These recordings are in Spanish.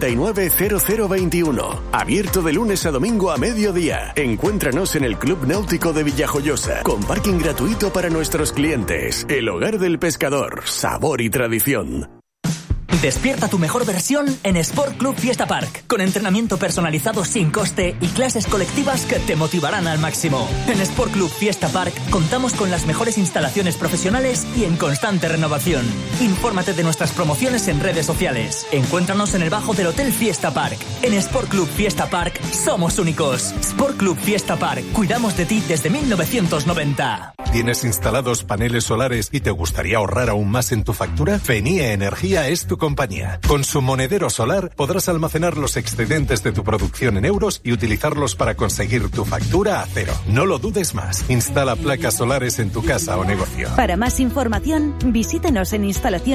99 0021. Abierto de lunes a domingo a mediodía. Encuéntranos en el Club Náutico de Villajoyosa, con parking gratuito para nuestros clientes. El hogar del pescador, sabor y tradición. Despierta tu mejor versión en Sport Club Fiesta Park, con entrenamiento personalizado sin coste y clases colectivas que te motivarán al máximo. En Sport Club Fiesta Park contamos con las mejores instalaciones profesionales y en constante renovación. Infórmate de nuestras promociones en redes sociales. Encuéntranos en el bajo del Hotel Fiesta Park. En Sport Club Fiesta Park somos únicos. Sport Club Fiesta Park, cuidamos de ti desde 1990. ¿Tienes instalados paneles solares y te gustaría ahorrar aún más en tu factura? Fenie Energía es tu compañía. Con su monedero solar podrás almacenar los excedentes de tu producción en euros y utilizarlos para conseguir tu factura a cero. No lo dudes más. Instala placas solares en tu casa o negocio. Para más información, visítenos en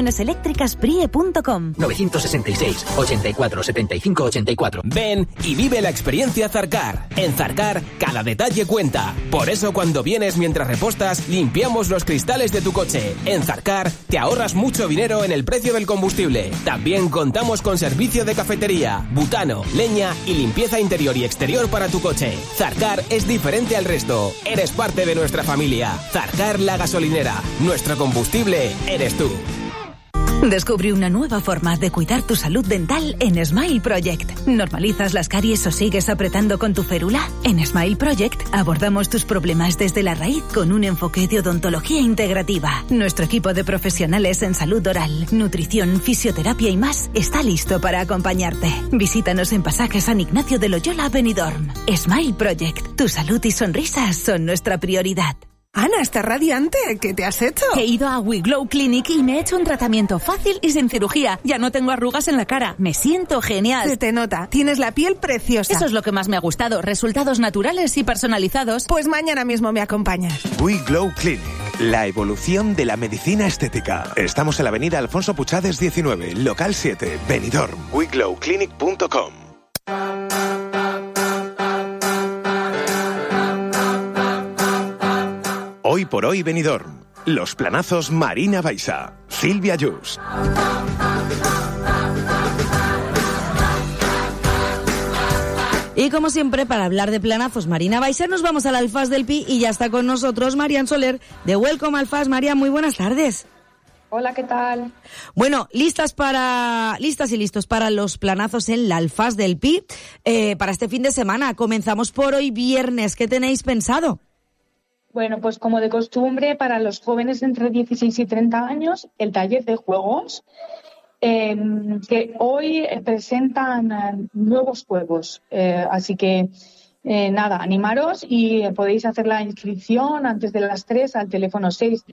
instalacioneseléctricasprie.com. 966 84 75 84. Ven y vive la experiencia Zarcar. En Zarcar, cada detalle cuenta. Por eso cuando vienes mientras repostas, limpiamos los cristales de tu coche. En Zarcar, te ahorras mucho dinero en el precio del combustible. También contamos con servicio de cafetería, butano, leña y limpieza interior y exterior para tu coche. Zarcar es diferente al resto. Eres parte de nuestra familia. Zarcar la gasolinera. Nuestro combustible eres tú. Descubre una nueva forma de cuidar tu salud dental en Smile Project. ¿Normalizas las caries o sigues apretando con tu férula? En Smile Project abordamos tus problemas desde la raíz con un enfoque de odontología integrativa. Nuestro equipo de profesionales en salud oral, nutrición, fisioterapia y más está listo para acompañarte. Visítanos en Pasaje San Ignacio de Loyola, Benidorm. Smile Project. Tu salud y sonrisas son nuestra prioridad. Ana, estás radiante. ¿Qué te has hecho? He ido a We Glow Clinic y me he hecho un tratamiento fácil y sin cirugía. Ya no tengo arrugas en la cara. Me siento genial. Se te nota. Tienes la piel preciosa. Eso es lo que más me ha gustado. Resultados naturales y personalizados. Pues mañana mismo me acompañas. We Glow Clinic. La evolución de la medicina estética. Estamos en la avenida Alfonso Puchades 19, local 7, Benidorm. WeGlowClinic.com. Hoy por hoy Benidorm. Los planazos Marina Baixa. Silvia Yus. Y como siempre, para hablar de planazos Marina Baixa, nos vamos al Alfaz del Pi y ya está con nosotros Marian Soler de Welcome Alfaz. María, muy buenas tardes. Hola, ¿qué tal? Bueno, listas y listos para los planazos en la Alfaz del Pi para este fin de semana. Comenzamos por hoy viernes. ¿Qué tenéis pensado? Bueno, pues como de costumbre, para los jóvenes entre 16 y 30 años, el taller de juegos, que hoy presentan nuevos juegos. Así que, nada, animaros y podéis hacer la inscripción antes de las 3 al teléfono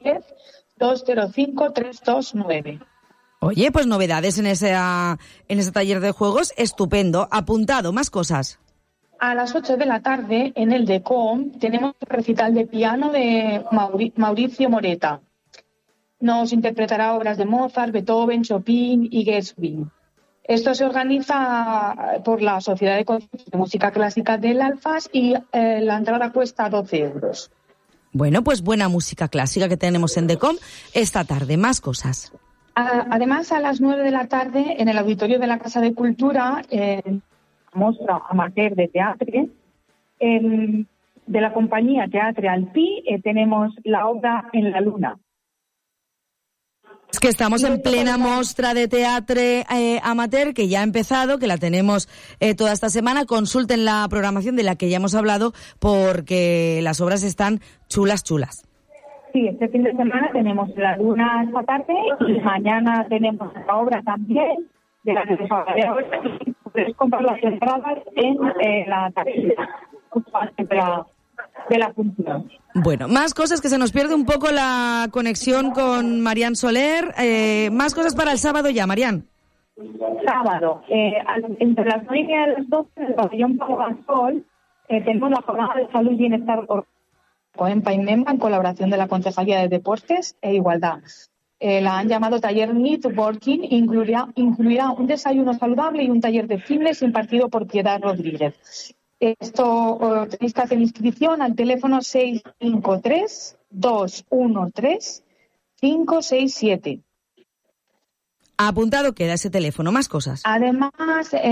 610-205-329. Oye, pues novedades en ese taller de juegos, estupendo. Apuntado, más cosas. A las 8 de la tarde, en el DECOM, tenemos un recital de piano de Mauricio Moreta. Nos interpretará obras de Mozart, Beethoven, Chopin y Gershwin. Esto se organiza por la Sociedad de Conciertos de Música Clásica del Alfaz y la entrada cuesta 12 euros. Bueno, pues buena música clásica que tenemos en DECOM esta tarde. Más cosas. Además, a las 9 de la tarde, en el auditorio de la Casa de Cultura, mostra amateur de teatro de la compañía Teatre Alpí, tenemos la obra En la Luna. Es que estamos en plena mostra de teatro amateur que ya ha empezado, que la tenemos toda esta semana. Consulten la programación de la que ya hemos hablado porque las obras están chulas. Sí, este fin de semana tenemos La Luna esta tarde y mañana tenemos la obra también de la que les hablaré ahora. Puedes comprar las entradas en la taquilla justo antes de la función. Bueno, más cosas, que se nos pierde un poco la conexión con Marian Soler. Más cosas para el sábado ya, Marian. Sábado, entre las 9 y las 12 en el pabellón Pau Gasol tenemos la jornada de salud y bienestar en Paimemba en colaboración de la Concejalía de Deportes e Igualdad. La han llamado taller Networking, incluirá un desayuno saludable y un taller de fitness impartido por Piedad Rodríguez. Esto tenéis que hacer inscripción al teléfono 653-213-567. Apuntado queda ese teléfono. Más cosas. Además,